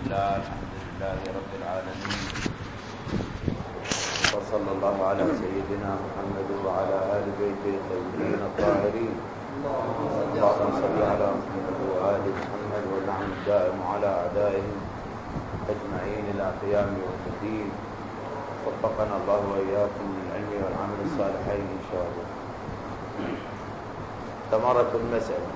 الله الحمد لله رب العالمين، وصلى الله على سيدنا محمد وعلى آل بيته الطيبين الطاهرين. اللهم صل على محمد وآل محمد واللعن الدائم على أعدائهم أجمعين إلى قيام يوم الدين. وفقنا الله وإياكم من العلم والعمل الصالحين إن شاء الله. ثمرة المسألة: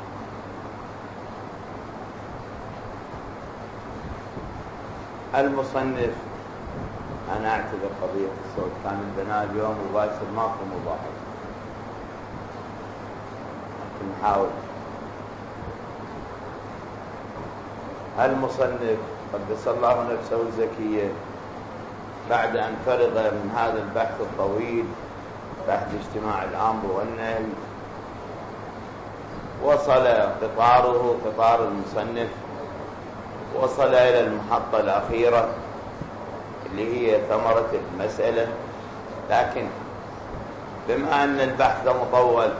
المصنف، أنا أعتذر قضية الصوت، كان البناء اليوم وباكر ماكو مضاحك، لكن نحاول. المصنف قدس الله نفسه الزكية بعد أن فرغ من هذا البحث الطويل بحث اجتماع الأمر والنهي، وصل قطار المصنف وصل إلى المحطة الأخيرة اللي هي ثمرة المسألة. لكن بما أن البحث مطول،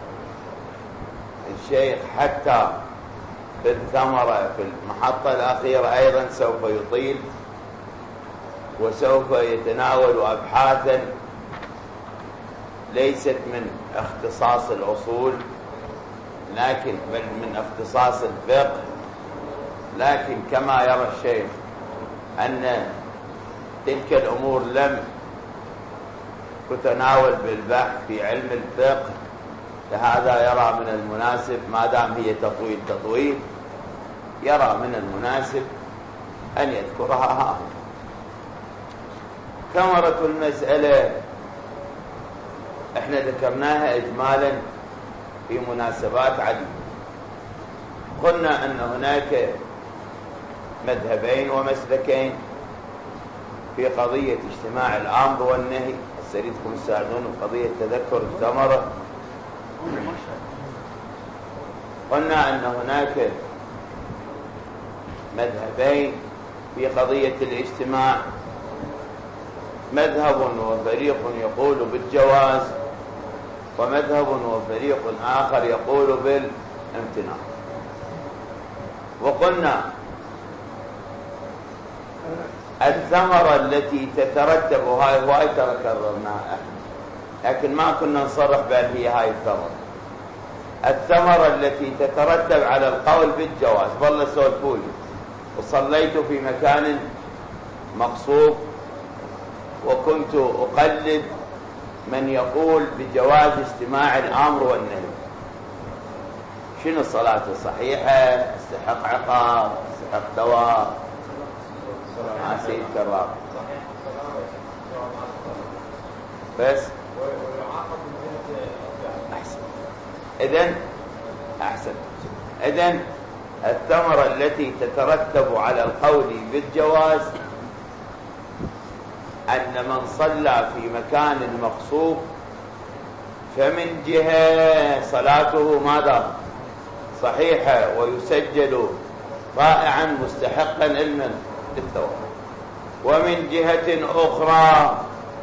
الشيخ حتى في الثمرة في المحطة الأخيرة أيضا سوف يطيل وسوف يتناول أبحاثا ليست من اختصاص الأصول لكن بل من اختصاص الفقه. لكن كما يرى الشيخ أن تلك الأمور لم تتناول بالبحث في علم الفقه، لهذا يرى من المناسب ما دام هي تطويل يرى من المناسب أن يذكرها ها. ثمرة المسألة احنا ذكرناها إجمالا في مناسبات عديدة. قلنا أن هناك مذهبين ومسلكين في قضية اجتماع الأمر والنهي. أريدكم تساعدون بقضية تذكر الثمرة. قلنا أن هناك مذهبين في قضية الاجتماع، مذهب وفريق يقول بالجواز، ومذهب وفريق آخر يقول بالامتناع. وقلنا الثمرة التي تترتب، وهاي ترى كررناها لكن ما كنا نصرح بأن هي هاي الثمرة التي تترتب على القول بالجواز. والله سولفولي وصليت في مكان مقصود وكنت أقلد من يقول بجواز اجتماع الأمر والنهي. شنو الصلاة الصحيحة؟ استحق عقاب، استحق ثواب؟ سيد كرار بس أحسن. إذن الثمرة التي تترتب على القول بالجواز أن من صلى في مكان مقصود فمن جهة صلاته ماذا؟ صحيحة ويسجل رائعا مستحقا للثواب، ومن جهة أخرى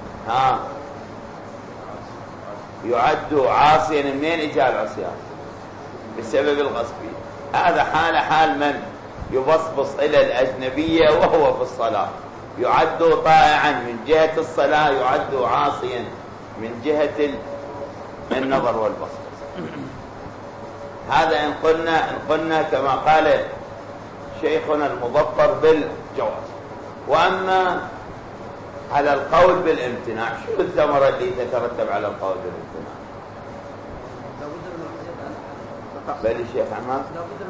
يعد عاصيا. منين اجى العصيان؟ بسبب الغصب. هذا حال من يبصبص إلى الأجنبية وهو في الصلاة، يعد طائعا من جهة الصلاة، يعد عاصيا من جهة النظر والبصبص. هذا إن قلنا كما قال شيخنا المظفر بالجواز. وأما على القول بالامتناع، شو الثمرة اللي تترتب على القول بالامتناع؟ بل الشيخ عماد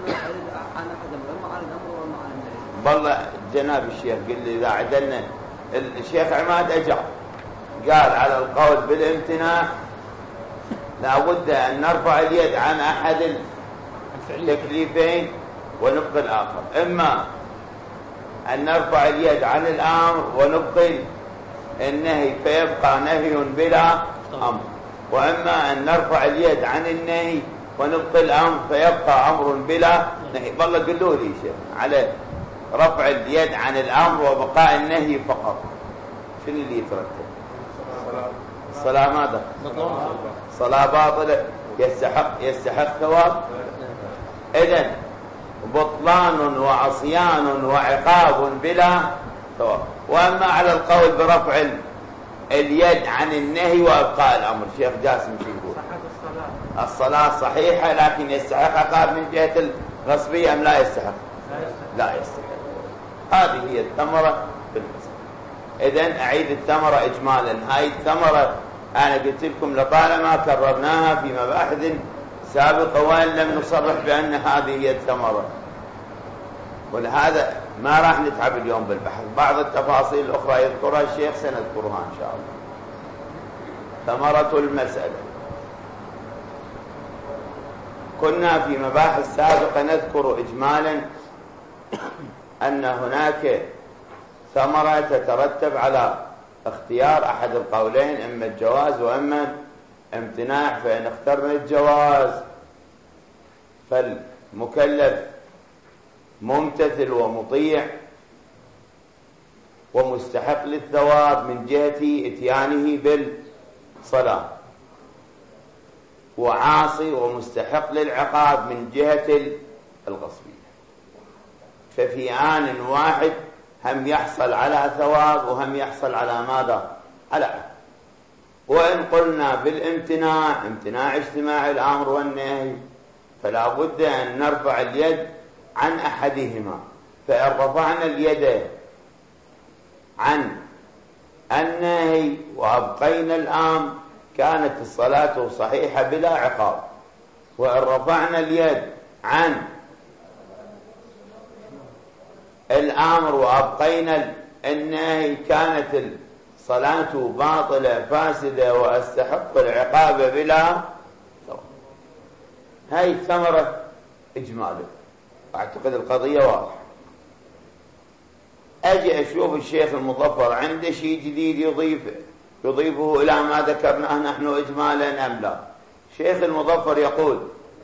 والله جناب الشيخ قل لي إذا عدلنا. الشيخ عماد أجاب قال على القول بالامتناع لابد أن نرفع اليد عن أحد التكليفين ونبقي الآخر، إما أن نرفع اليد عن الأمر ونبقي النهي فيبقى نهي بلا أمر، وإما أن نرفع اليد عن النهي ونبقي الأمر فيبقى أمر بلا نهي. والله قلوا لي شيء على رفع اليد عن الأمر وبقاء النهي فقط، شنو اللي يترتب؟ صلاة ماذا؟ صلاة باطلة يستحق ثواب. إذن بطلان وعصيان وعقاب بلا ثواب. وأما على القول برفع اليد عن النهي وإبقاء الأمر، شيخ جاسم شو يقول؟ الصلاة صحيحة، لكن يستحق عقاب من جهة الغصبية أم لا يستحق؟ لا يستحق. هذه هي الثمرة بالمسألة. إذن أعيد الثمرة إجمالا. هاي الثمرة أنا قلت لكم لطالما كررناها في مباحث سابقة وإن لم نصرح بأن هذه هي الثمرة، ولهذا ما راح نتعب اليوم بالبحث. بعض التفاصيل الأخرى يذكرها الشيخ سنذكرها إن شاء الله. ثمرة المسألة. كنا في مباحث سابقة نذكر إجمالا أن هناك ثمرة تترتب على اختيار أحد القولين، إما الجواز وإما امتناع. فإن اخترنا الجواز فالمكلف ممتثل ومطيع ومستحق للثواب من جهة اتيانه بالصلاة، وعاصي ومستحق للعقاب من جهة الغصبية. ففي آن واحد هم يحصل على ثواب وهم يحصل على ماذا؟ على عقاب. وإن قلنا بالامتناع، امتناع اجتماع الأمر والنهي، فلا بد أن نرفع اليد عن أحدهما. فإن رفعنا اليد عن النهي وأبقينا الأمر كانت الصلاة صحيحة بلا عقاب. وإن رفعنا اليد عن الأمر وأبقينا النهي كانت الصلاة باطلة فاسدة وأستحق العقاب بلا ثواب. هاي الثمرة إجمالا. أعتقد القضية واضحة. أجي أشوف الشيخ المظفر عنده شيء جديد يضيفه إلى ما ذكرناه نحن إجمالا أم لا. الشيخ المظفر يقول: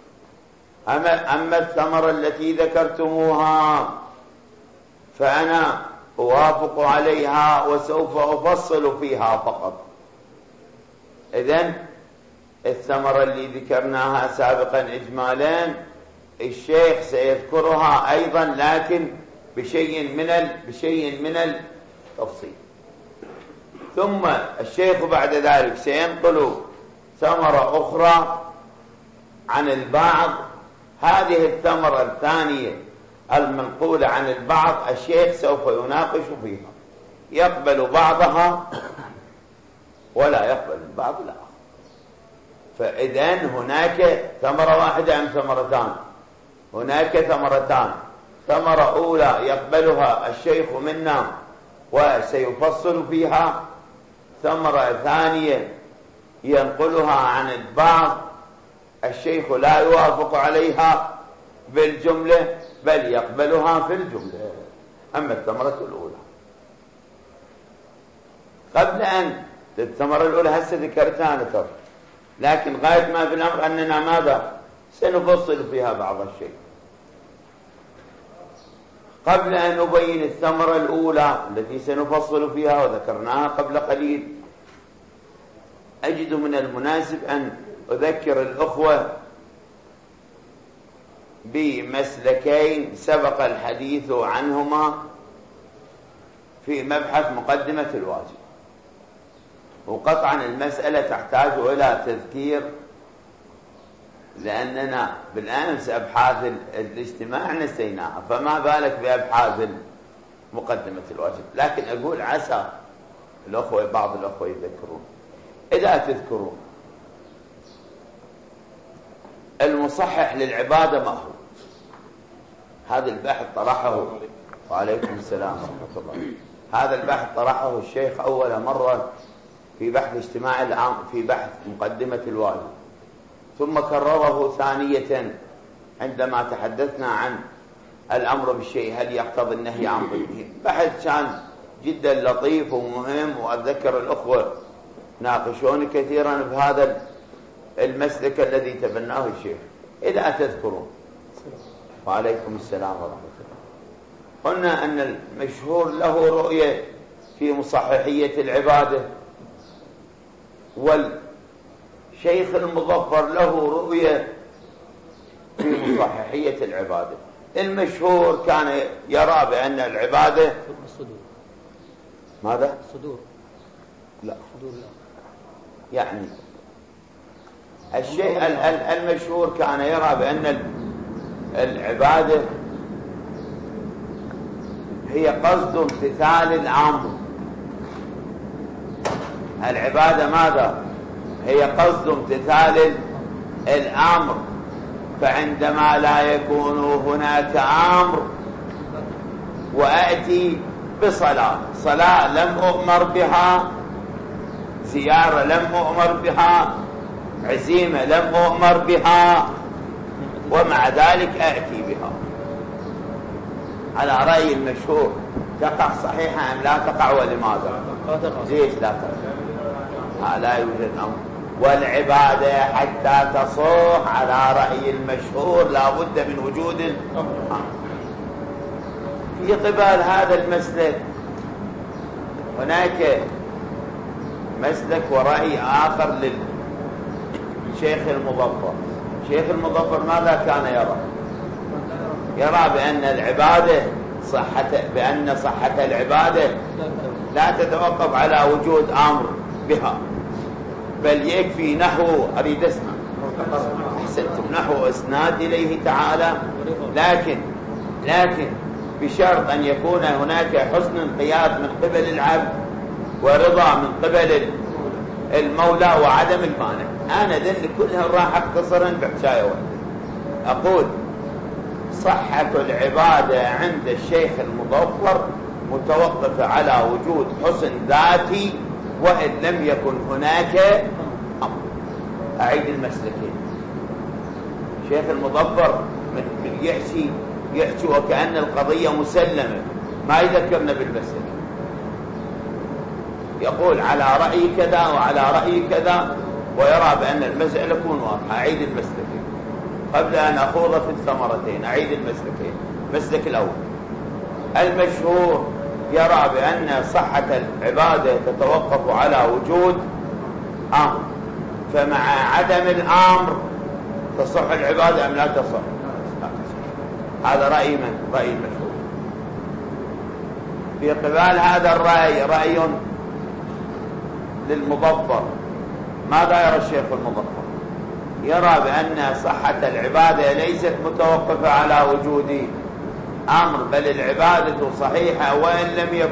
أما الثمرة التي ذكرتموها فأنا أوافق عليها وسوف أفصل فيها فقط. إذن الثمرة اللي ذكرناها سابقا إجمالا الشيخ سيذكرها أيضا، لكن بشيء من التفصيل. ثم الشيخ بعد ذلك سينقل ثمرة أخرى عن البعض. هذه الثمرة الثانية المنقولة عن البعض الشيخ سوف يناقش فيها، يقبل بعضها ولا يقبل البعض الآخر. فإذن هناك ثمرة واحدة أم ثمرتان؟ هناك ثمرتان. ثمرة أولى يقبلها الشيخ منا وسيفصل فيها. ثمرة ثانية ينقلها عن البعض الشيخ لا يوافق عليها بالجملة بل يقبلها في الجملة. أما الثمرة الأولى قبل أن الثمرة الأولى هسه ذكرتها نتر، لكن غاية ما في الأمر أننا ماذا؟ سنفصل فيها بعض الشيء. قبل أن نبين الثمرة الأولى التي سنفصل فيها وذكرناها قبل قليل، أجد من المناسب أن أذكر الأخوة بمسلكين سبق الحديث عنهما في مبحث مقدمة الواجب. وقطعا المسألة تحتاج إلى تذكير، لأننا بالأمس أبحاث الاجتماع نسيناها، فما بالك بأبحاث مقدمة الواجب. لكن أقول عسى الأخوة بعض الأخوة يذكرون. إذا تذكرون المصحح للعبادة ما هو؟ هذا البحث طرحه، وعليكم السلام ورحمة الله. هذا البحث طرحه الشيخ أول مرة في بحث اجتماع العام في بحث مقدمة الواجب، ثم كرره ثانية عندما تحدثنا عن الأمر بالشيء هل يقتضي النهي عن ضده. بحث كان جدا لطيف ومهم، وأتذكر الأخوة ناقشوني كثيرا بهذا المسلك الذي تبناه الشيخ. إذا تذكرون. وعليكم السلام ورحمة الله. قلنا أن المشهور له رؤية في مصححية العبادة، والشيخ المظفر له رؤية في مصححية العبادة. المشهور كان يرى بأن العبادة الصدور. ماذا؟ الصدور. لا صدور لا. يعني الشيء المشهور كان يرى بأن العبادة هي قصد امتثال الأمر. العبادة ماذا؟ هي قصد امتثال الأمر. فعندما لا يكون هناك أمر وأتي بصلاة، صلاة لم أؤمر بها، زيارة لم أؤمر بها، عزيمة لم أؤمر بها، ومع ذلك أأتي بها، على رأي المشهور تقع صحيحة أم لا تقع؟ ولماذا؟ ليش لا تقع؟ لا يوجد أمر. والعبادة حتى تصح على رأي المشهور لا بد من وجود الأمر. في قبال هذا المسلك هناك مسلك ورأي آخر للشيخ المظفر. الشيخ المظفر ماذا كان يرى؟ يرى بأن العبادة بأن صحة العبادة لا تتوقف على وجود أمر بها، بل يكفي نحو، أريد أسمع، أحسنتم، نحو إسناد إليه تعالى، لكن بشرط أن يكون هناك حسن انقياد من قبل العبد ورضا من قبل المولى وعدم المانع. أنا ذل كلها راح أختصرا بحشاية. أقول صحة العبادة عند الشيخ المظفر متوقفة على وجود حسن ذاتي وإن لم يكن هناك أمر. أعيد المسلكين. الشيخ المظفر من يحكي وكأن القضية مسلمة، ما يذكرنا بالمسلك، يقول على رأي كذا وعلى رأي كذا، ويرى بأن المسألة تكون واضحة. أعيد المسلكين قبل أن أخوض في الثمرتين. أعيد المسلكين. المسلك الأول المشهور يرى بأن صحة العبادة تتوقف على وجود أمر، فمع عدم الأمر تصح العبادة أم لا تصح؟ هذا رأي من؟ رأي المشهور. في قبال هذا الرأي رأي للمظفر. ماذا يرى الشيخ المظفر؟ يرى بأن صحة العبادة ليست متوقفة على وجود أمر، بل العبادة صحيحة وإن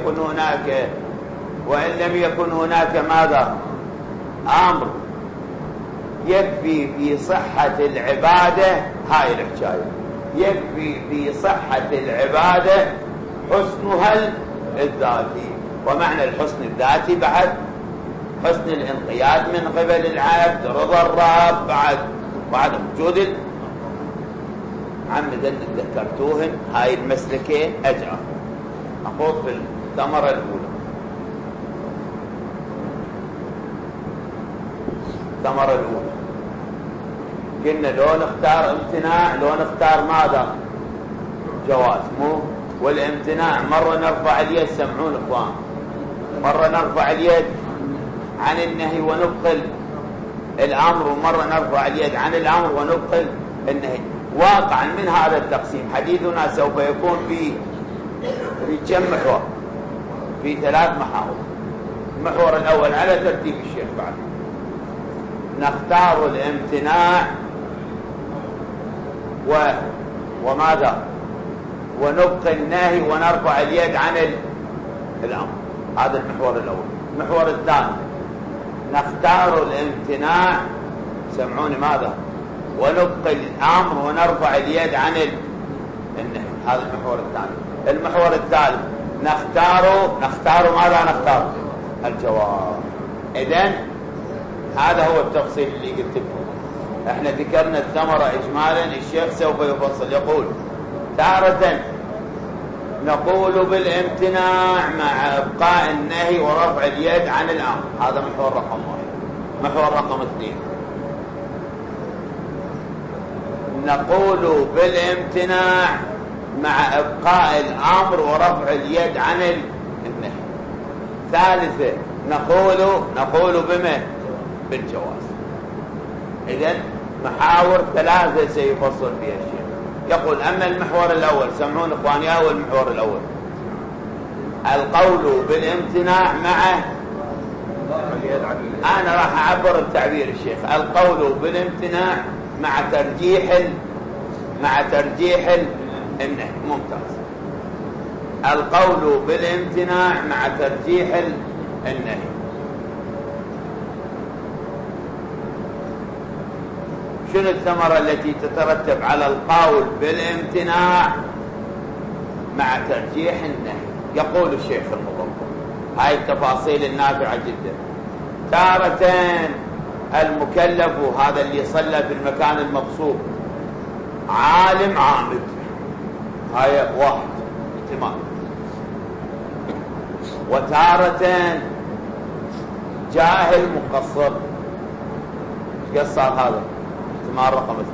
لم يكن هناك ماذا؟ أمر. يكفي في صحة العبادة، هاي الحكاية، يكفي في صحة العبادة حسنها الذاتي. ومعنى الحسن الذاتي بعد حسن الانقياد من قبل العبد، رضا الرب بعد وجود عمدا ذكرتوهن. هاي المسلكين أجرى. أقول في الثمرة الأولى. الثمرة الأولى قلنا لو نختار امتناع، لو نختار ماذا؟ جواز. مو والامتناع مرة نرفع اليد، سمعون اخوان، مرة نرفع اليد عن النهي ونبقل الأمر، ومرة نرفع اليد عن الأمر ونبقل النهي. واقعا من هذا التقسيم حديثنا سوف يكون في كم محور؟ في 3 محاور. المحور الأول على ترتيب الشيخ بعد نختار الامتناع وماذا؟ ونبقي النهي ونرفع اليد عن الأمر. هذا المحور الأول. المحور الثاني نختار الامتناع، سمعوني ماذا؟ ونبقي الأمر ونرفع اليد عن النهي. هذا المحور الثاني. المحور الثالث نختار ماذا؟ نختار الجواب. إذن هذا هو التفصيل اللي قلت لكم. احنا ذكرنا الثمرة إجمالا، الشيخ سوف يفصل. يقول تارة نقول بالامتناع مع إبقاء النهي ورفع اليد عن الأمر. هذا محور رقم 1. محور رقم 2 نقول بالامتناع مع إبقاء الأمر ورفع اليد عن النهي. ثالثة نقول بما؟ بالجواز. إذن محاور 3 سيفصل فيها الشيخ. يقول أما المحور الأول، سمعون إخواني، هو المحور الأول القول بالامتناع مع، أنا راح أعبر بتعبير الشيخ، القول بالامتناع مع ترجيح النهي. ممتاز. القول بالامتناع مع ترجيح النهي. شنو الثمرة التي تترتب على القول بالامتناع مع ترجيح النهي؟ يقول الشيخ المظفر هاي التفاصيل النافعة جدا. تارة المكلف، هذا اللي صلى في المكان المقصود، عالم عامد، هاي واحد احتمال. وتارة جاهل مقصر، ايش قصر هذا؟ احتمال رقم 2.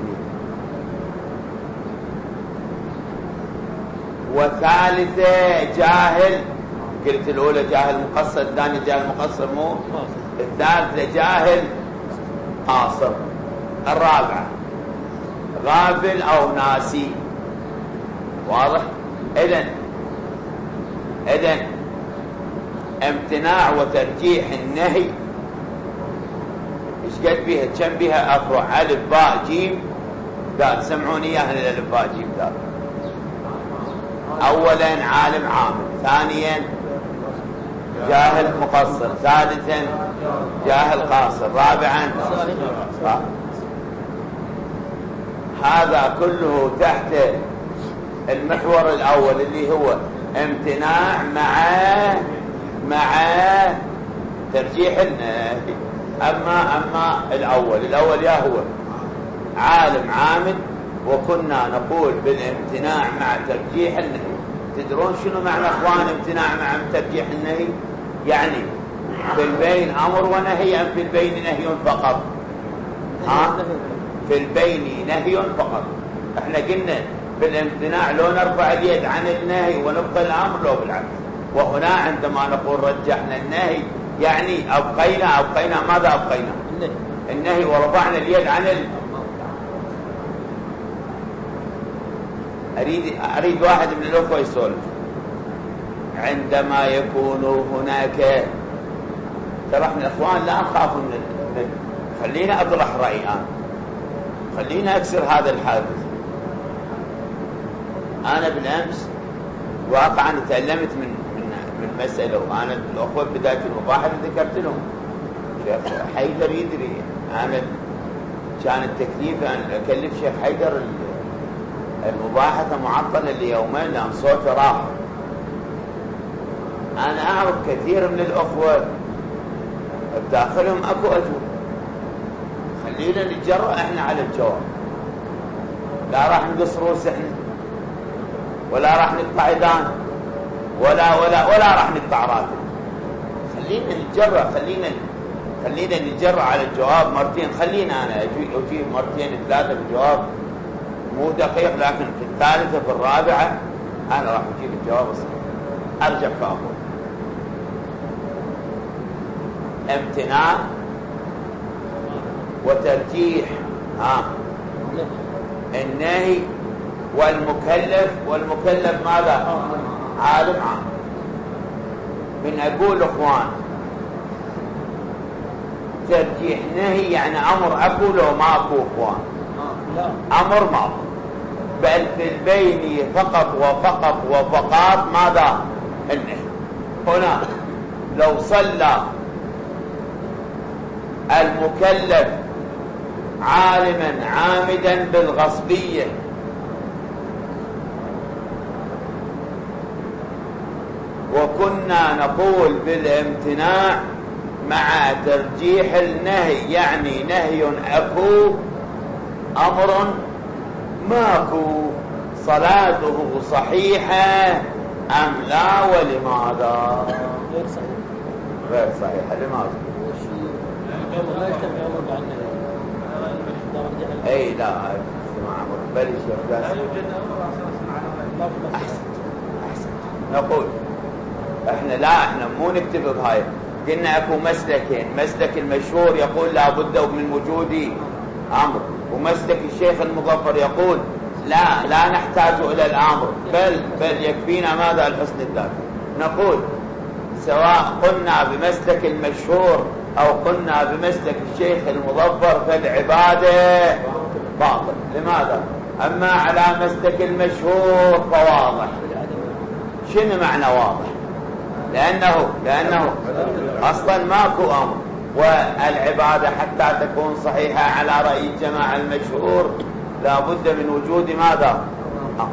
وثالثة جاهل، قلت الأولى جاهل مقصر، الثانية جاهل مقصر مو، الثالثة جاهل قاصر، الرابعة غافل أو ناسي. واضح؟ إذن امتناع وترجيح النهي ايش قد بيها؟ كم بيها أفرع؟ ألف باء جيم دال. سمعوني إياها الألف باء جيم دال. أولا عالم عامل، ثانيا جاهل مقصر، ثالثا جاهل قاصر، رابعا هذا كله تحت المحور الأول اللي هو امتناع مع ترجيح النهي. أما الأول يا هو عالم عامل، وكنا نقول بالامتناع مع ترجيح النهي. تدرون شنو معنى اخوان امتناع مع ترجيح النهي؟ يعني في البين امر ونهي ام في البين نهي فقط؟ في البين نهي فقط. احنا قلنا بالامتناع لو نرفع اليد عن النهي ونبقى الامر، لو بالعكس. وهنا عندما نقول رجحنا النهي يعني ابقينا ماذا ابقينا؟ النهي، ورفعنا اليد عن أريد واحد من الأخوة يسولف. عندما يكون هناك، ترى احنا الأخوان لا نخاف من خلينا أطرح رأيي الآن، خلينا أكسر هذا الحاجز. أنا بالأمس واقعا تعلمت من مسألة، وأنا الأخوة بداية المباحث ذكرت لهم شيخ حيدر يدري، أنا كان التكليف أن أكلف شيخ حيدر المباحثة معطلة ليومين لأن صوته راح. أنا أعرف كثير من الأخوة بداخلهم أكو أجوبة، خلينا نتجرأ إحنا على الجواب، لا راح نقص روس إحنا، ولا راح نقطع إذان، ولا راح نقطع راتب. خلينا نتجرأ، خلينا نتجرأ على الجواب مرتين. خلينا أنا أجيب مرتين ثلاثة بالجواب مو دقيق، لكن في الثالثة في الرابعة أنا راح أجيب الجواب الصحيح. أرجع فأقول امتناع وترجيح النهي، والمكلف ماذا؟ عالم عام. من أقول أخوان ترجيح نهي يعني أمر أكو لو ما أكو أخوان؟ أمر ما أكو، بل في البين فقط ماذا؟ النهي. هنا لو صلى المكلف عالما عامدا بالغصبية وكنا نقول بالامتناع مع ترجيح النهي، يعني نهي أكو أمر ماكو، صلاته صحيحة أم لا؟ ولماذا؟ غير صحيحة. لماذا؟ اي لا بل نقول احنا مو نكتب بهاي. قلنا اكو مسلكين، مسلك المشهور يقول لا بد من وجود امر، ومسلك الشيخ المظفر يقول لا نحتاج إلى الأمر، بل يكفينا ماذا؟ الحسن الذاتي. نقول سواء قلنا بمسلك المشهور أو قلنا بمسلك الشيخ المظفر فالعبادة باطل. لماذا؟ أما على مسلك المشهور فواضح. شنو معنى واضح؟ لأنه أصلا ماكو أمر، والعبادة حتى تكون صحيحة على رأي الجماعة المشهور لا بد من وجود ماذا؟ أمر.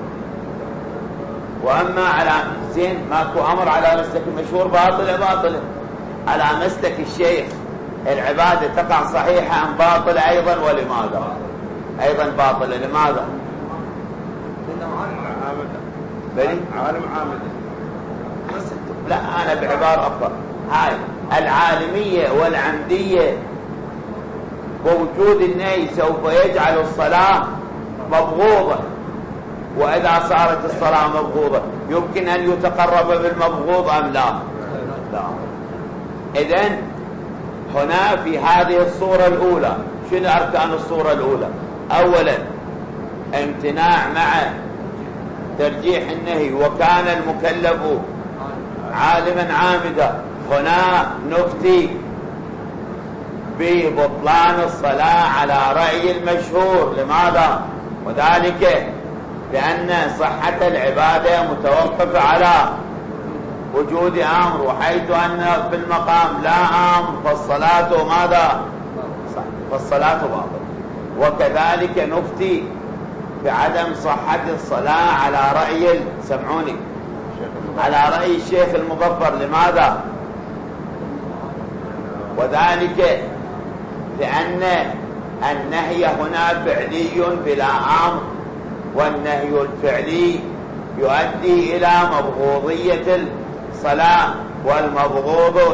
وأما على زين ماكو أمر على مسلك المشهور باطلة. على مسلك الشيخ العبادة تقع صحيحة أم باطلة أيضا؟ ولماذا؟ أيضا باطلة. لماذا؟ لأنه عالم عامل. لا، أنا بعبارة أخرى، هاي العالمية والعمدية ووجود النهي سوف يجعل الصلاة مبغوضة، وإذا صارت الصلاة مبغوضة يمكن أن يتقرب بالمبغوض أم لا؟ إذن هنا في هذه الصورة الأولى شنو أركان الصورة الأولى؟ أولا امتناع مع ترجيح النهي وكان المكلف عالما عامدا. هنا نفتي ببطلان الصلاة على رأي المشهور. لماذا؟ وذلك لأن صحة العبادة متوقفة على وجود أمر، وحيث أن في المقام لا أمر فالصلاة ماذا؟ فالصلاة باطلة. وكذلك نفتي بعدم صحة الصلاة على رأي سمعوني على رأي الشيخ المظفر. لماذا؟ وذلك لأن النهي هنا فعلي بلا أمر، والنهي الفعلي يؤدي إلى مبغوضية الصلاة، والمبغوض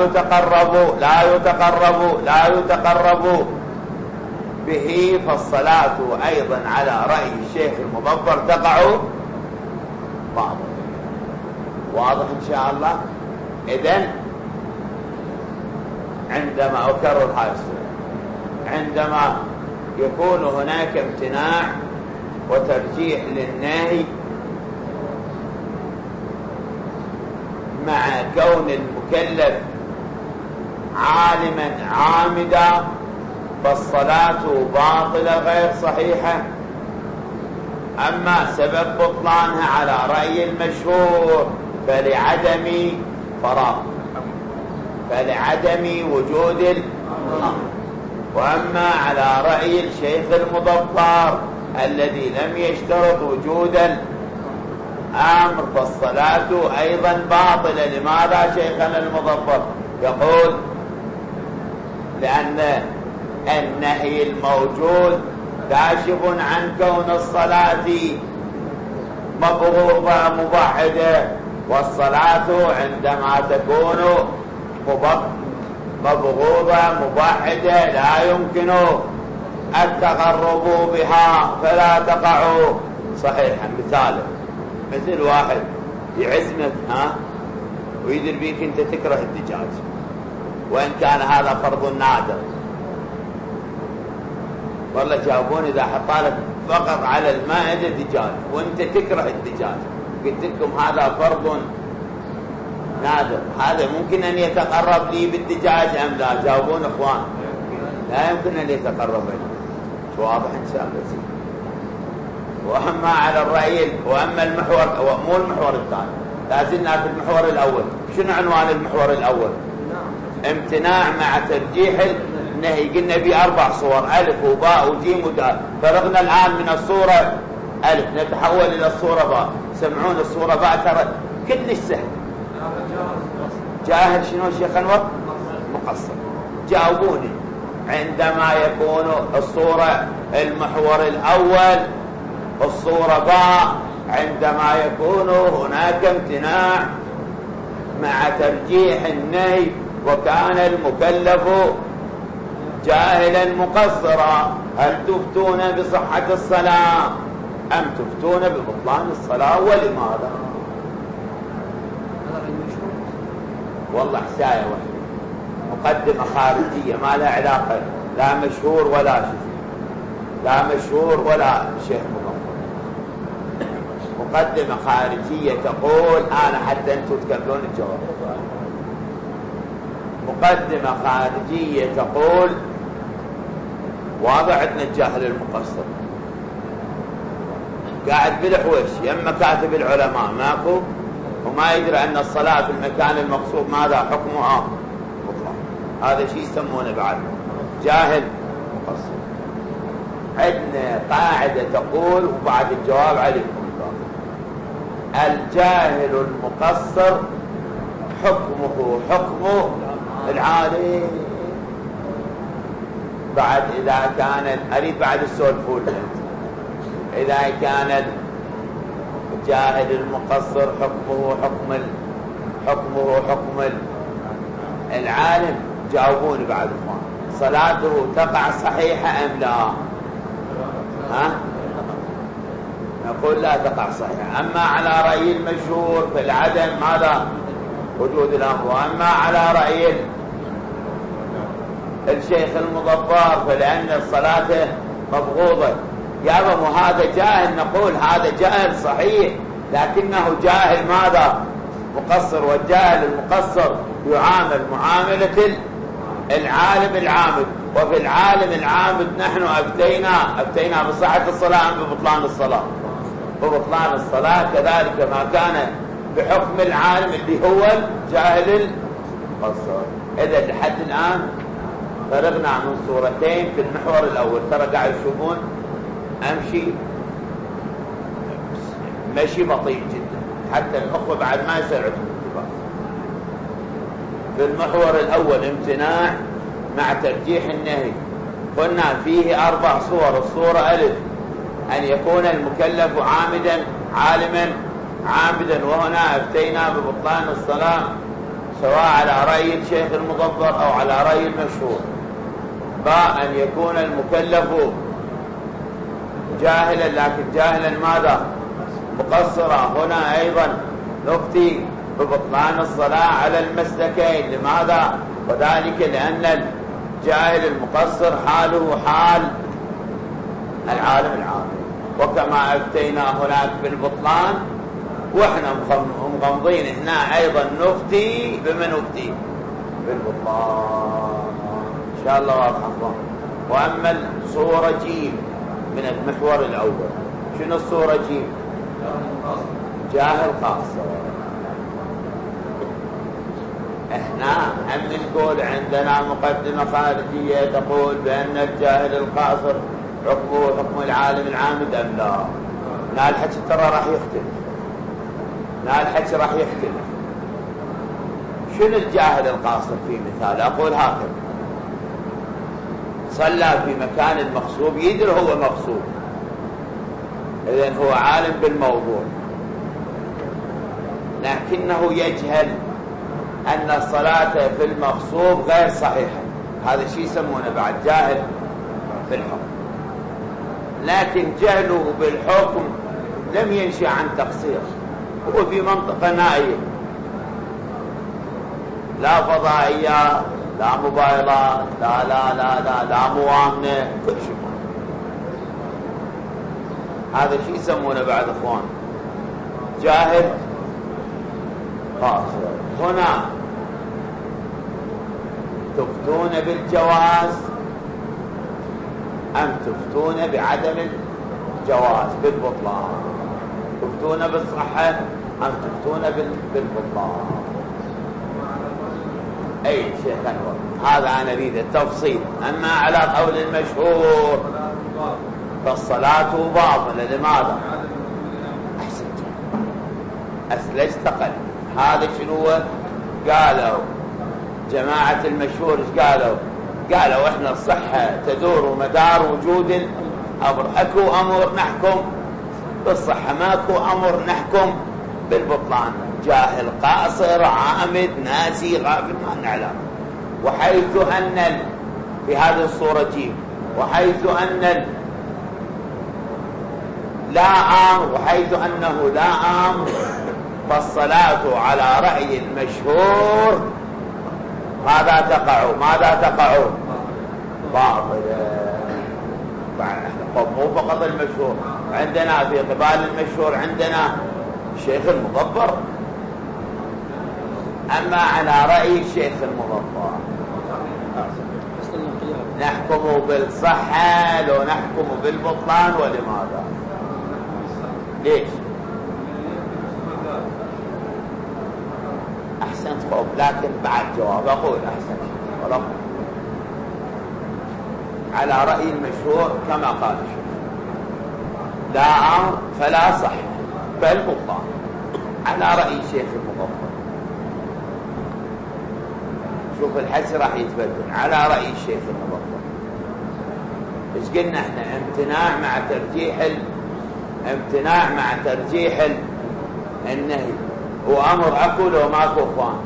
لا يتقرب به، فالصلاة أيضا على رأي الشيخ المظفر تقع باطلا. واضح إن شاء الله؟ إذن عندما أكرر هذا السؤال، عندما يكون هناك امتناع وترجيح للنهي مع كون المكلف عالما عامدا فالصلاة باطلة غير صحيحة. أما سبب بطلانها على رأي المشهور فلعدم وجود الأمر. وأما على رأي الشيخ المظفر الذي لم يشترط وجود الأمر فالصلاة أيضا باطلة. لماذا شيخنا المظفر؟ يقول لأن النهي الموجود كاشف عن كون الصلاة مبغوضة مبعدة، والصلاة عندما تكون مبغوضة مبعدة لا يمكن التقرب بها فلا تقع صحيحا. مثل واحد يعزمك ويدر بيك انت تكره الدجاج، وإن كان هذا فرض نادر. والله جاوبوني إذا حطالك فقط على المائدة دجاج وانت تكره الدجاج، قلت لكم هذا فرض نادر، هذا ممكن أن يتقرب لي بالدجاج أم لا؟ جاوبون إخوان. لا يمكن أن يتقرب لي. واضح إن شاء الله. وأما على الرأي وأما المحور مو المحور الثاني، لازلنا في المحور الأول. شنو عنوان المحور الأول؟ امتناع مع ترجيح النهي. قلنا ب4 صور، ألف وباء وجيم ودال. فرغنا الآن من الصورة ألف نتحول إلى الصورة باء. سمعون الصورة باء ترى كلش سهل. جاهل شنو شيخ أنور؟ مقصر. جاوبوني، عندما يكون الصورة المحور الأول الصورة باء، عندما يكون هناك امتناع مع ترجيح النهي وكان المكلف جاهلا مقصرا، هل تفتون بصحة الصلاة أم تفتون ببطلان الصلاة؟ ولماذا؟ والله حساية واحدة، مقدمة خارجية ما لها علاقة، لا مشهور ولا شيء، لا مشهور ولا شيخ مظفر. مقدمة خارجية تقول أنا حتى أنتم تكملون الجواب. مقدمة خارجية تقول واضح عندنا الجاهل المقصر قاعد بالحوش يما كاتب العلماء ماكو وما يدري أن الصلاة في المكان المقصود ماذا حكمها مطلق. هذا شيء يسمونه بعد جاهل مقصر. عندنا قاعدة تقول وبعد الجواب عليكم الجاهل المقصر حكمه حكم العالم. بعد إذا كان أريد بعد السولفول إذا كان الجاهل المقصر حكمه حكم العالم جاوبوني بعد إخوان صلاته تقع صحيحة أم لا؟ ها؟ نقول لا تقع صحيحة. أما على رأي المشهور في العدم ماذا؟ وجود الأمر. وأما على رأي الشيخ المضبار فلأن الصلاة مبغوضة. يابا مو هذا جاهل نقول هذا جاهل صحيح لكنه جاهل ماذا؟ مقصر. والجاهل المقصر يعامل معاملة العالم العامد. وفي العالم العامد نحن أفتينا بصحة الصلاة أم ببطلان الصلاة؟ ببطلان الصلاة. كذلك ما كان بحكم العالم اللي هو الجاهل المقصر. إذا لحد الآن فرغنا من صورتين في المحور الأول. ترى قاعد يشوفون أمشي مشي بطيء جدا حتى الأخوة بعد ما يسرعوا الانتباه. في المحور الأول امتناع مع ترجيح النهي. قلنا فيه 4 صور. الصورة ألف أن يكون المكلف عالما عامدا وهنا أفتينا ببطلان الصلاة سواء على رأي الشيخ المضبر أو على رأي المشهور. باء أن يكون المكلف جاهلا لكن جاهلا ماذا؟ مقصرا. هنا أيضا نفتي ببطلان الصلاة على المسلكين. لماذا؟ وذلك لأن الجاهل المقصر حاله حال العالم العام. وكما أفتينا هناك بالبطلان وإحنا مغمضين هنا أيضا نفتي بمن نفتي بالبطلان إن شاء الله واضح. وأما الصورة جيم من المحور الأول شنو الصورة جيم؟ جاهل قاصر. احنا هم نقول عندنا مقدمة خارجية تقول بأن الجاهل القاصر حكمه حكم العالم العامد أم لا؟ لا الحكي ترى راح يختلف. لا الحكي راح يختلف. شنو الجاهل القاصر في مثال؟ أقول هكذا صلى في مكان المغصوب يدري هو مغصوب إذن هو عالم بالموضوع لكنه يجهل أن الصلاة في المغصوب غير صحيحة. هذا شيء يسمونه بعد جاهل بالحكم. لكن جهله بالحكم لم ينشأ عن تقصير. هو في منطقة نائية لا فضائيات لا موبايلات لا موامنة كل شيء. هذا شيء يسمونه بعد اخوان جاهل قاصر. هنا تفتون بالجواز أم تفتون بعدم الجواز بالبطلان؟ تفتون بالصحة أم تفتون بالبطلان؟ أي شيخ أنور هذا أنا أريد التفصيل. أما على قول المشهور فالصلاة باطلة. لماذا؟ أحسنت أسلجت قلب. هذا شنو قالوا جماعة المشهور؟ قالوا إحنا الصحة تدور مدار وجود الأمر. أكو أمر نحكم بالصحة ماكو أمر نحكم بالبطلان. جاهل قاصر عامد ناسي غافل ما نعلم. وحيث أن في هذه الصورة جيم وحيث أن لا أمر وحيث أنه لا أمر فالصلاة على رأي المشهور ماذا تقع باطلة. مو فقط المشهور عندنا في قبال المشهور عندنا الشيخ المظفر. أما على رأي الشيخ المظفر نحكم بالصحة لو نحكم بالبطلان. ولماذا؟ ليش؟ أحسنت خوف، لكن بعد جواب أقول أحسنت غلط. على رأي المشهور كما قال الشيخ لا أمر فلا صح بل بطلان. على رأي الشيخ المظفر. شوف الحس راح يتبدل. على رأي الشيخ المظفر ايش قلنا احنا؟ امتناع مع ترجيح النهي. وامر اكو لو ماكو اخوان.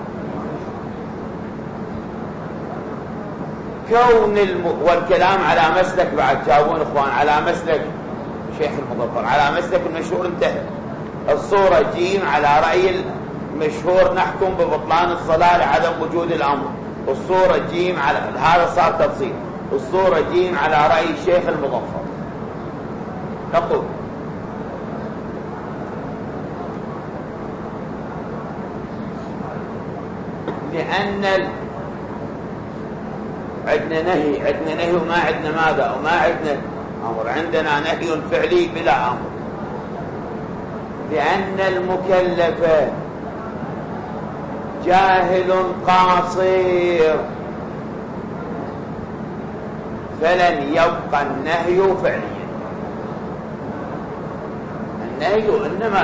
والكلام على مسلك بعد جاوبون اخوان على مسلك الشيخ المظفر. على مسلك المشهور انتهى. الصورة جيم على رأي المشهور نحكم ببطلان الصلاة لعدم وجود الامر. الصورة جيم على هذا صار تفصيل. الصورة جيم على رأي الشيخ المظفر. نقول لأن عندنا نهي وما عندنا ماذا؟ وما عندنا أمر. عندنا نهي فعلي بلا أمر. لأن المكلف جاهل قاصر فلن يبقى النهي فعليا. النهي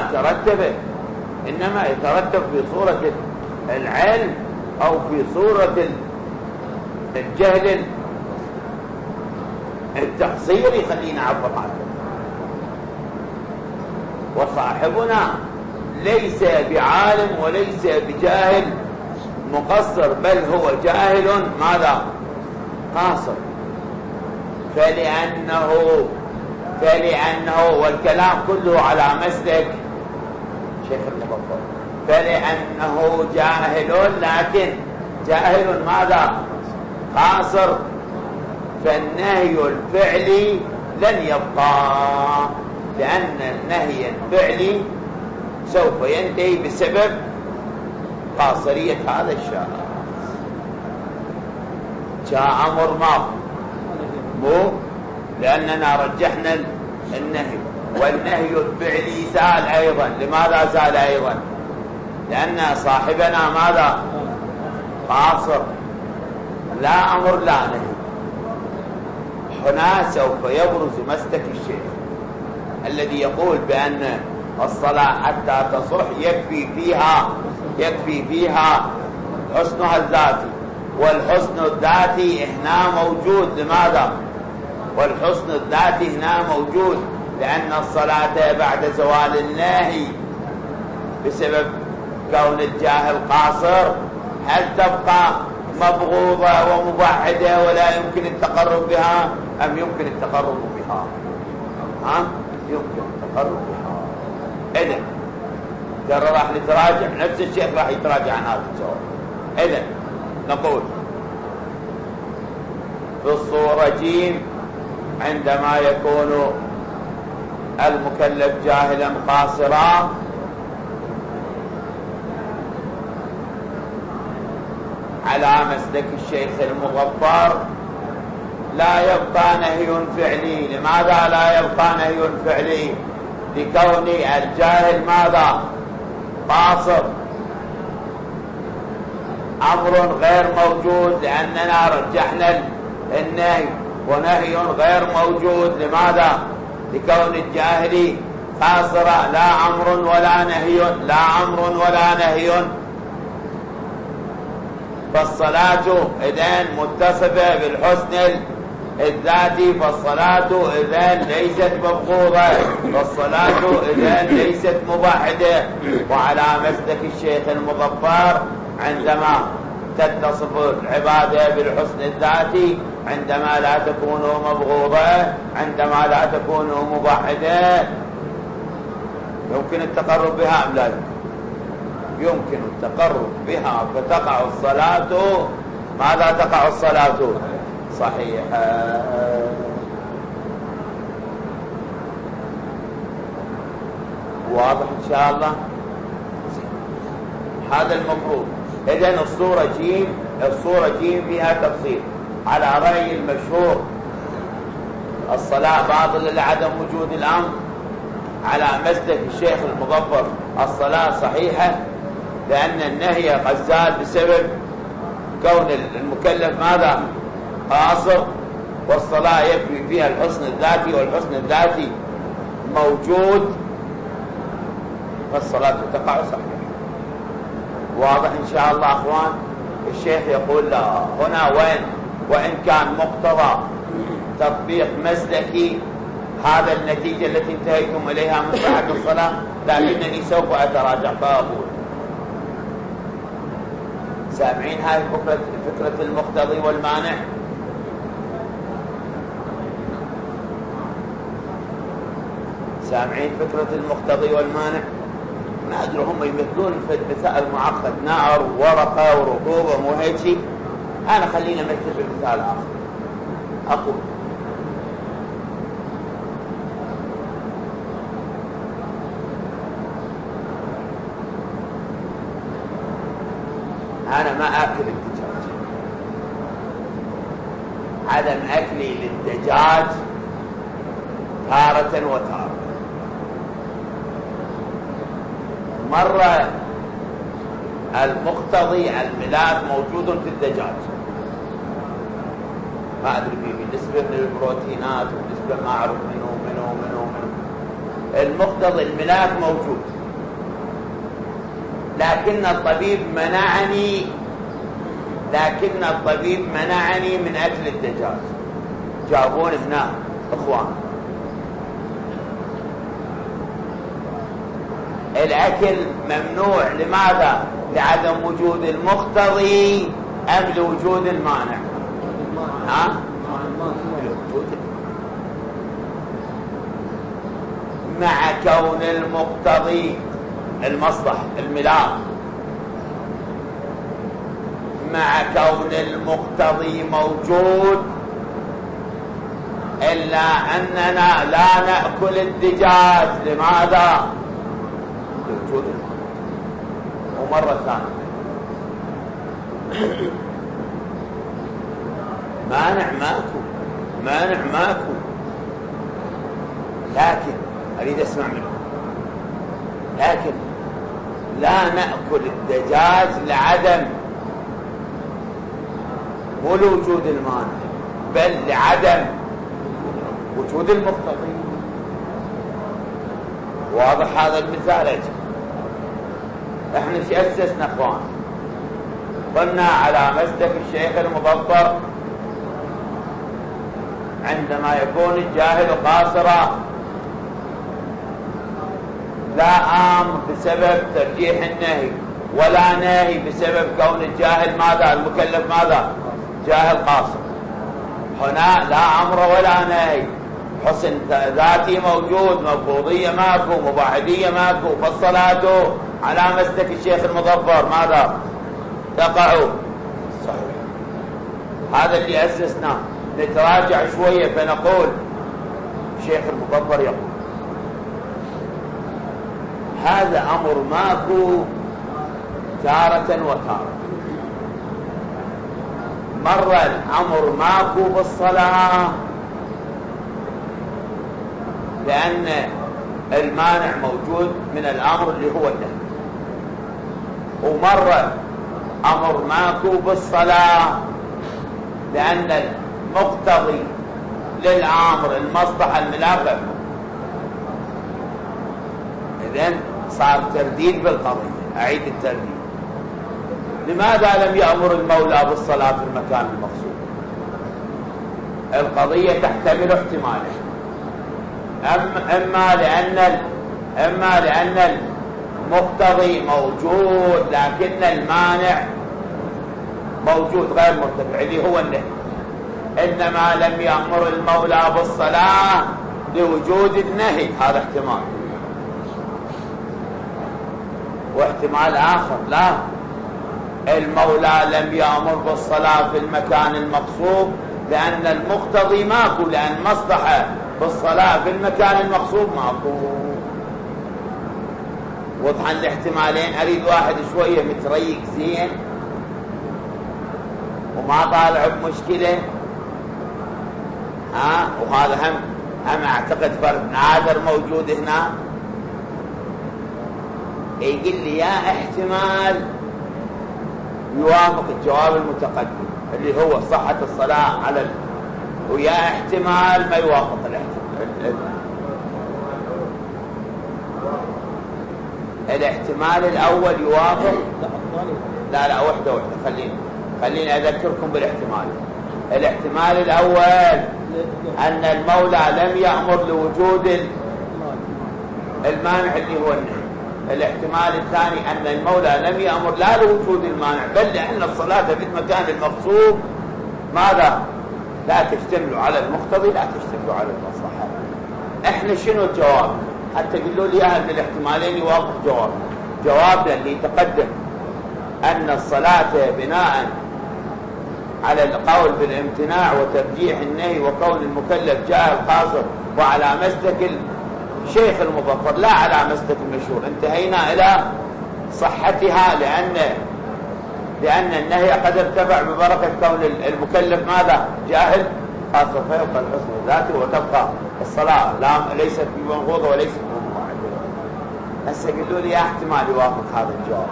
إنما يترتب في صورة العلم أو في صورة الجهل التقصير يخلينا نعبر عنه. وصاحبنا ليس بعالم وليس بجاهل مقصر، بل هو جاهل ماذا؟ قاصر. فلأنه والكلام كله على مسلك شيخ المظفر. فلأنه جاهل، لكن جاهل ماذا؟ قاصر. فالنهي الفعلي لن يبقى، لأن النهي الفعلي سوف ينتهي بسبب قاصرية هذا الشخص. جاء أمر مو لأننا رجحنا النهي. والنهي الفعلي زال أيضا. لماذا زال أيضا؟ لأن صاحبنا ماذا؟ قاصر. لا أمر لا نهي. هنا سوف يبرز مسلك الشيخ الذي يقول بأن الصلاة حتى تصح يكفي فيها حسنها الذاتي. والحسن الذاتي هنا موجود. لماذا؟ والحسن الذاتي هنا موجود لأن الصلاة بعد زوال النهي بسبب كون الجاهل قاصر هل تبقى مبغوضة ومبعدة ولا يمكن التقرب بها، أم يمكن التقرب بها؟ يمكن التقرب بها. إذن ترى راح نتراجع، نفس الشيخ راح يتراجع عن هذا الجواب. إذن نقول في الصورة جيم عندما يكون المكلف جاهلا قاصرا على مسلك الشيخ المظفر لا يبقى نهي فعلي. لماذا لا يبقى نهي فعلي؟ لكون الجاهل ماذا؟ قاصر. أمر غير موجود لأننا رجحنا النهي، ونهي غير موجود. لماذا؟ لكون الجاهل قاصر. لا أمر ولا نهي، لا أمر ولا نهي. فالصلاة إذن متصفة بالحسن الذاتي، فالصلاة إذن ليست مبغوضة، فالصلاة إذن ليست مبعدة. وعلى مسلك الشيخ المظفر عندما تتصف العبادة بالحسن الذاتي عندما لا تكون مبغوضة، عندما لا تكون مبعدة، يمكن التقرب بها أم لا يمكن التقرب بها؟ فتقع الصلاة ماذا؟ تقع الصلاة صحيحة. واضح إن شاء الله؟ هذا المفروض. إذن الصورة جيم فيها تفصيل على رأي المشهور الصلاة باطلة لعدم وجود الأمر، على مسلك الشيخ المظفر الصلاة صحيحة لأن النهي قد زال بسبب كون المكلف ماذا؟ قاصر، والصلاة يكفي فيها الحسن الذاتي، والحسن الذاتي موجود، فالصلاة تقع صحيحة. واضح إن شاء الله أخوان؟ الشيخ يقول لا، هنا وإن كان مقتضى تطبيق مسلكي هذا النتيجة التي انتهيتم إليها من صحة الصلاة، لكنني سوف أتراجع فأقول سامعين هذه فكرة المقتضي والمانع؟ سامعين فكرة المقتضي والمانع؟ ما أدري هم يمثلون في المثال المعقد نار وورقة ورطوبة وهيك شيء. أنا خلينا مثل بمثال آخر. أقول أنا ما أكل الدجاج، عدم أكلي للدجاج تارة وتارة. مرة المقتضي الملاذ موجود في الدجاج، ما أدري فيه بالنسبة للبروتينات وبالنسبة ما أعرف منه. المقتضي الملاذ موجود، لكن الطبيب منعني من أكل الدجاج. جابون ابناء إخوان الأكل ممنوع، لماذا؟ لعدم وجود المقتضي أم لوجود المانع؟ مع كون المقتضي المصلح الملاذ، مع كون المقتضي موجود، إلا أننا لا نأكل الدجاج. لماذا؟ لوجود المانع. ومرة ثانية مانع ماكو، لكن أريد أسمع منه، لكن لا نأكل الدجاج لعدم مو لوجود المانع، بل لعدم وجود المقتضي. واضح هذا المثال؟ احنا شو أسسنا اخوان؟ قلنا على مسلك الشيخ المظفر عندما يكون الجاهل قاصرا لا امر بسبب ترجيح النهي، ولا نهي بسبب كون الجاهل ماذا؟ المكلف ماذا؟ جاهل قاصر. هنا لا امر ولا نهي، حسن ذاتي موجود، مفروضية ماكو، مباحدية ماكو، فالصلاة على مسلك الشيخ المظفر ماذا؟ تقع صحيح. هذا اللي أسسناه. نتراجع شوية فنقول الشيخ المظفر يقول هذا أمر ماكو تارة وتارة. مرة الأمر ماكو بالصلاة لأن المانع موجود من الأمر اللي هو النهي، ومرة أمر ماكو بالصلاة لأن المقتضي للأمر المصلحة الملاقة. إذن صار ترديد بالقضية. أعيد الترديد. لماذا لم يأمر المولى بالصلاة في المكان المقصود؟ القضية تحتمل احتمالين، إما لأن المقتضي موجود لكن المانع موجود غير مرتفع اللي هو النهي، إنما لم يأمر المولى بالصلاة لوجود النهي. هذا احتمال. واحتمال آخر لا، المولى لم يأمر بالصلاة في المكان المقصود لأن المقتضي ماكو، لأن مصلحة بالصلاة في المكان المقصود ماكو. وضحا الاحتمالين. أريد واحد شوية متريق زين وما طالع بمشكلة، وهذا هم أعتقد فرد نادر موجود هنا. يقول لي يا احتمال يوافق الجواب المتقدم اللي هو صحة الصلاة على ويا احتمال ما يوافق الاحتمال الأول يوافق. لا وحدة خليني أذكركم بالاحتمال. الاحتمال الأول أن المولى لم يأمر لوجود المانع اللي هو النهي. الاحتمال الثاني أن المولى لم يأمر لا لوجود المانع بل لأن الصلاة في المكان المقصود ماذا؟ لا تشتمل على المقتضي، لا تشتمل على المصلحة. احنا شنو الجواب؟ حتى قلوا لي اهل الاحتمالين يوافق جوابنا اللي تقدم أن الصلاة بناء على القول بالامتناع وترجيح النهي وكون المكلف جاهل قاصر وعلى مسلك الشيخ المظفر لا على مسلك المشهور. انتهينا إلى صحتها لأن النهي قد ارتفع ببركة كون المكلف ماذا؟ جاهل قاصر فيبقى الحسن ذاته وتبقى الصلاة ليست بمنقوضة وليست بمعدلة. هسه قلوا لي يا احتمال يوافق هذا الجواب.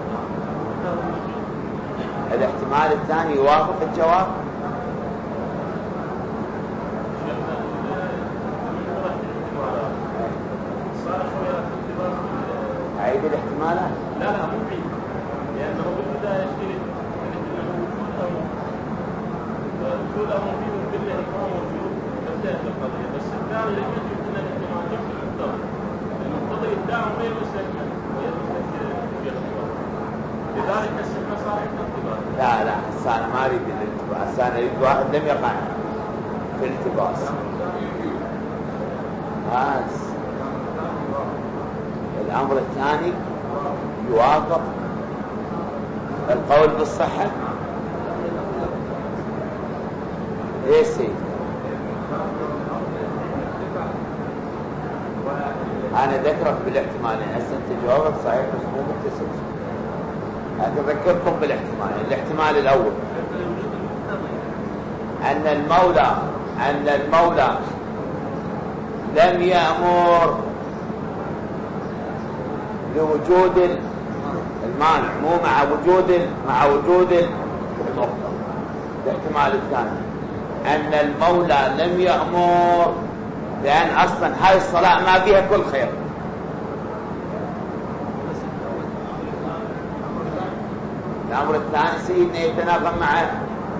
الاحتمال الثاني يوافق الجواب. عيد الاحتمالات. لا مو عيد، لأنه بالبداية يشتري وجود أمر فيه بالله ما موجود تنتهي القضية. بس الثاني لم يجد أن الاحتمال يمكن المقتضي، المقتضي الداعم غير مستكمل غير مستكمل، لذلك السنة صارت الالتباس. لا هسه أنا ما أريد الالتباس، هسه أنا أريد واحد لم يقع في الالتباس. الأمر الثاني يوافق القول بالصحة. ايه سيدي انا ذكرك بالاحتمالين. هسه انت جوابك صحيح بس مو متصل. اذكركم بالاحتمالين. الاحتمال الاول ان المولى لم يأمر لوجود المانع مو مع وجود المقتضى. الاحتمال الثاني أن المولى لم يأمر لأن أصلا هاي الصلاة ما فيها كل خير. الأمر الثاني سيدنا يتناغم معه.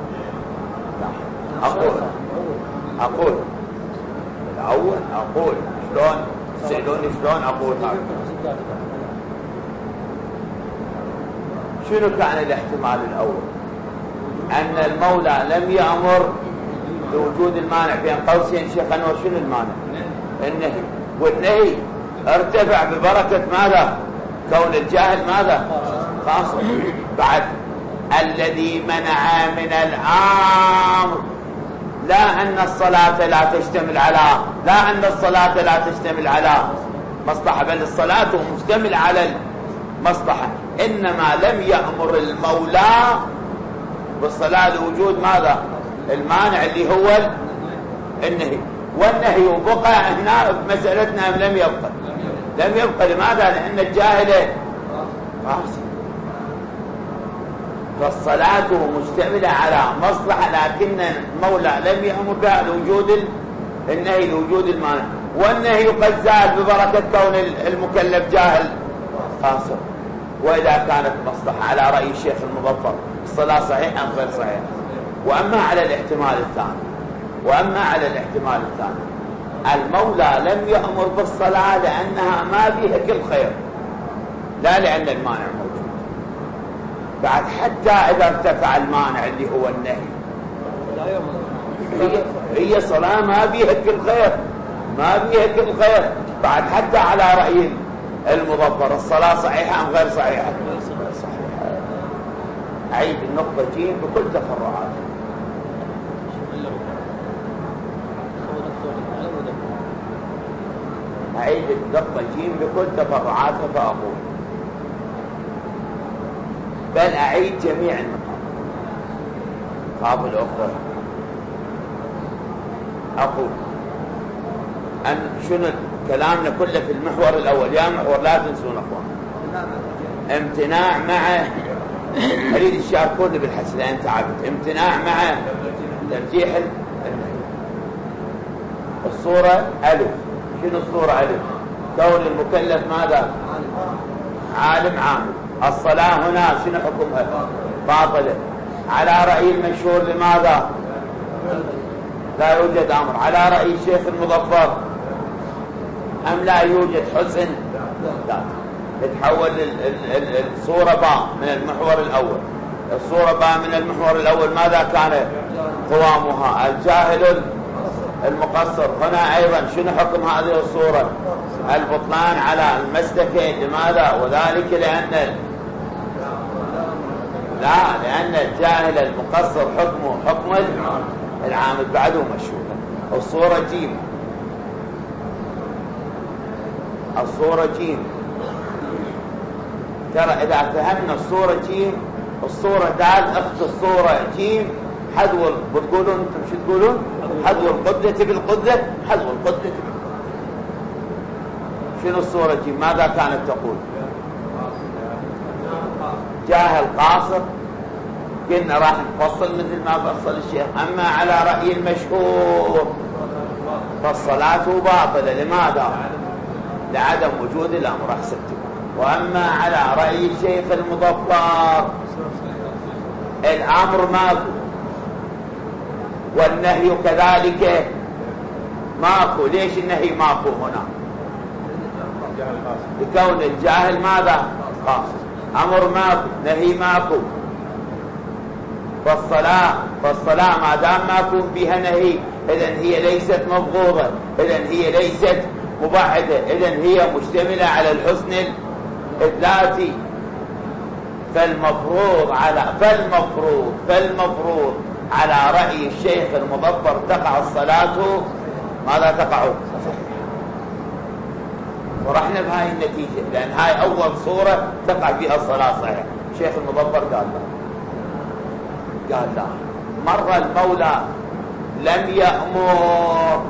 أقول الأول شلون تسألوني شلون أقول هذا؟ شنو كان الاحتمال الأول؟ أن المولى لم يأمر بوجود المانع بين قوسين. شيخ أنور شنو المانع؟ النهي، والنهي ارتفع ببركة ماذا؟ كون الجاهل ماذا؟ خاصة. بعد الذي منع من الأمر لا أن الصلاة لا تشتمل على مصلحة بل الصلاة مشتمل على المصلحة. إنما لم يأمر المولى بالصلاة لوجود ماذا؟ المانع اللي هو النهي. والنهي بقى هنا بمسألتنا لم يبقى. لماذا؟ لأن الجاهل قاصر. فالصلاة مشتملة على مصلحة لكن المولى لم يأمر بها لوجود النهي لوجود المانع. والنهي قد زاد ببركة كون المكلف جاهل قاصر. وإذا كانت مصلحة على رأي الشيخ المظفر الصلاة صحيحة أم غير صحيحة. وأما على الاحتمال الثاني المولى لم يأمر بالصلاة لأنها ما فيها كل خير لا لأن المانع موجود. بعد حتى إذا ارتفع المانع اللي هو النهي هي صلاة ما فيها كل خير. بعد حتى على رأي المظفر الصلاة صحيحة أم غير صحيحة؟ صحيحة. أعيد النقطة جيم بكل تفرعات. أعيد الدقة جيم بكل تفرعاتها فأقول، بل أعيد جميع النقاط. قابل أخرى أقول أن شنو كلامنا كله في المحور الأول، يا محور لا تنسون أخوان، امتناع مع أريد الشاركون بالحس لأن تعبت، امتناع مع ترجيح الصورة ألف. شنو الصورة ألف؟ كون المكلف ماذا؟ عالم عامل. الصلاة هنا شنو حكمها؟ باطلة. على رأي المشهور لماذا؟ لا يوجد أمر. على رأي الشيخ المظفر أم لا يوجد حسن؟ لا. تتحول الصورة باء من المحور الأول. الصورة باء من المحور الأول ماذا كان قوامها؟ الجاهل المقصر. هنا أيضا شنو حكم هذه الصورة؟ البطلان على المسلكين. لماذا؟ وذلك لأن الجاهل المقصر حكمه حكم العامل بعده مشهور. الصورة جيم، الصورة جيم. ترى إذا فهمنا الصورة جيم، الصورة دال أخت الصورة جيم. حذو بتقولون أنتم شو تقولون؟ حذو القدة بالقدة، حذو القدة بالقدة. شنو الصورة جيم؟ ماذا كانت تقول؟ جاهل قاصر. قلنا راح نفصل مثل ما فصل الشيخ. أما على رأي المشهور فالصلاة باطلة. لماذا؟ لعدم وجود الأمر. أحسنتم. وأما على رأي الشيخ المظفر الأمر ماكو والنهي كذلك ماكو. ليش النهي ماكو هنا؟ لكون الجاهل ماذا؟ قاصر. أمر ماكو، نهي ماكو. فالصلاة ما دام ماكو فيها نهي إذن هي ليست مبغوضة، إذن هي ليست مبعدة، إذن هي مشتملة على الحسن الذاتي. فالمفروض على رأي الشيخ المظفر تقع الصلاة ماذا تقع؟ ورحنا بهاي النتيجة، لأن هاي أول صورة تقع فيها الصلاة صحيح. الشيخ المظفر قال لا، مر المولى لم يأمر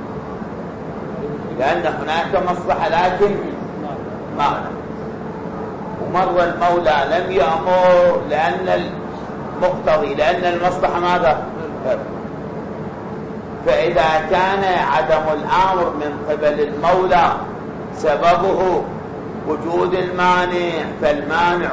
لأن هناك مصلحة لكن ما، ومر المولى لم يأمر لأن المقتضي، لأن المصلحة ماذا؟ فإذا كان عدم الأمر من قبل المولى سببه وجود المانع، فالمانع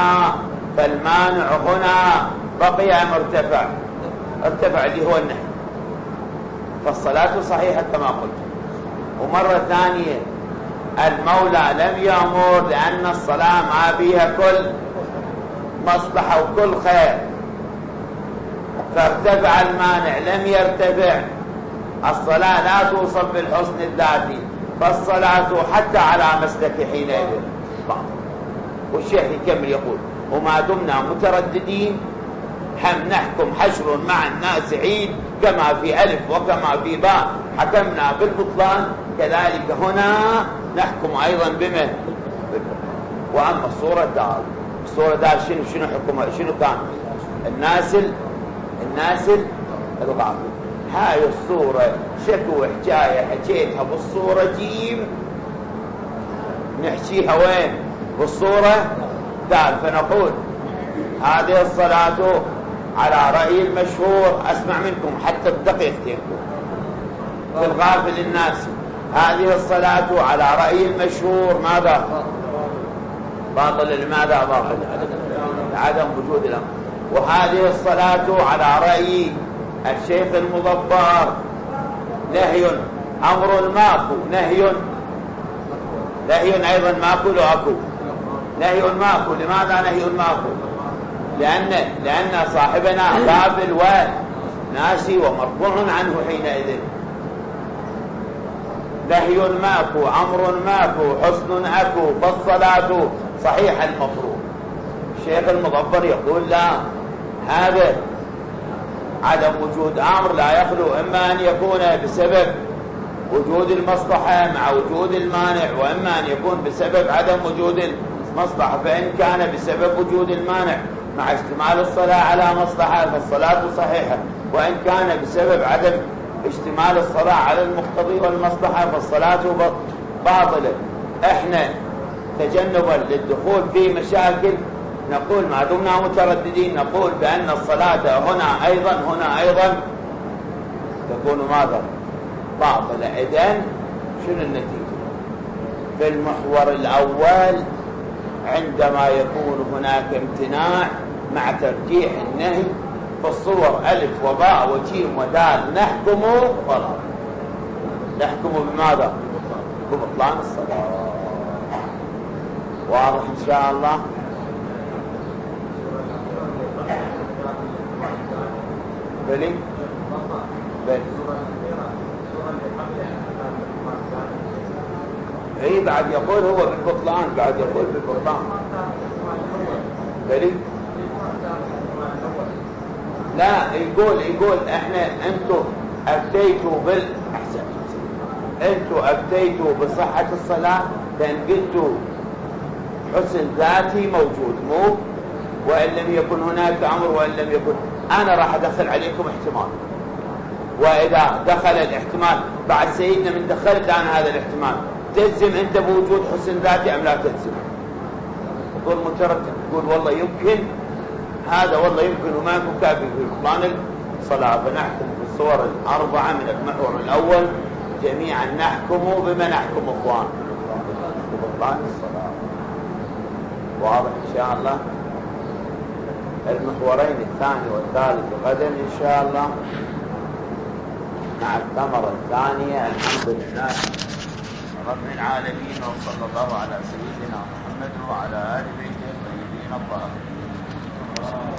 هنا بقي أم ارتفع اللي هو النهي. فالصلاة صحيحة كما قلت. ومرة ثانية المولى لم يأمر لأن الصلاة ما فيها كل مصلحة وكل خير، فارتفع المانع. لم يرتفع الصلاة لا توصف بالحسن الذاتي، فالصلاة حتى على مسلك حينئذ. والشيخ يكمل يقول: وما دمنا مترددين نحكم حشر مع الناس عيد، كما في ألف وكما في باء حكمنا بالبطلان، كذلك هنا نحكم أيضا بما. وأما الصورة دال شنو حكمها؟ شنو كان؟ الناسل الغافل. هاي الصورة شكوى حكاية حكيتها بالصورة جيم، نحكيها وين؟ بالصورة دال. فنقول هذه الصلاة على رأي المشهور، أسمع منكم حتى بدقيقتين، في الغافل الناس. هذه الصلاة على رأي المشهور ماذا؟ باطل. لماذا باطل؟ لعدم وجود الأمر. وهذه الصلاة على رأي الشيخ المظفر نهي، أمر ماكو، نهي أيضا ماكو. لو أكو نهي ماكو. لماذا نهي ماكو؟ لأن صاحبنا غافل وناسي ومرفوع عنه حينئذ. نهي ماكو، أمر ماكو، حسن أكو، فالصلاة صحيح المفروض. الشيخ المظفر يقول لا، هذا عدم وجود أمر لا يخلو إما أن يكون بسبب وجود المصلحة مع وجود المانع، وإما أن يكون بسبب عدم وجود المصلحة. فإن كان بسبب وجود المانع مع اشتمال الصلاة على مصلحة فالصلاة صحيحة، وإن كان بسبب عدم اشتمال الصلاة على المقتضي والمصلحة فالصلاة باطلة. احنا تجنبا للدخول في مشاكل نقول ما دمنا مترددين نقول بأن الصلاة هنا أيضا تكون ماذا؟ باطلة. إذن شنو النتيجة؟ في المحور الأول عندما يكون هناك امتناع مع ترجيح النهي في الصور ألف وباء وجيم ودال نحكم بماذا؟ ببطلان الصلاة. واضح إن شاء الله؟ بلي اي بعد يقول هو بالبطلان، بعد يقول بالبطلان. بلي لا يقول احنا انتم افتيتوا بالاحسن، انتم افتيتوا بصحة الصلاة لان قلتوا حسن ذاتي موجود، مو وان لم يكن هناك امر وان لم يكن. انا راح ادخل عليكم احتمال، واذا دخل الاحتمال بعد سيدنا من دخلت انا هذا الاحتمال تلزم انت بوجود حسن ذاتي ام لا تلزم؟ تقول متردد، تقول والله يمكن هذا والله يمكن وما يكون كافي في بطلان الصلاة. فنحكم بالصور الأربعة من المحور الأول جميعا نحكم بما نحكم اخوان ببطلان الصلاة. واضح إن شاء الله؟ المحورين الثاني والثالث غدا إن شاء الله مع الثمرة الثانية. الحمد لله رب العالمين، وصلى الله على سيدنا محمد وعلى آل بيته الطيبين الطاهرين.